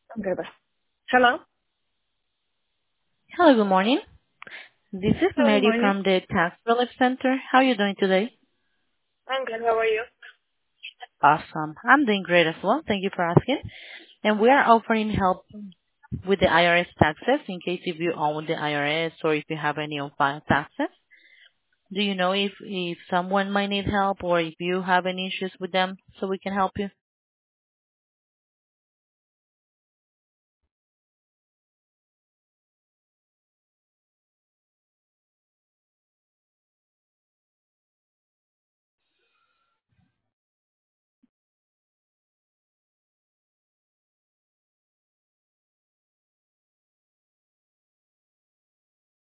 Okay, bye. Hello? Hello, good morning. This is Hello, good Mary morning. from the Tax Relief Center. How are you doing today? I'm good. How are you? Awesome. I'm doing great as well. Thank you for asking. And we are offering help with the IRS taxes in case if you own the IRS or if you have any on-file taxes. Do you know if someone might need help or if you have any issues with them so we can help you?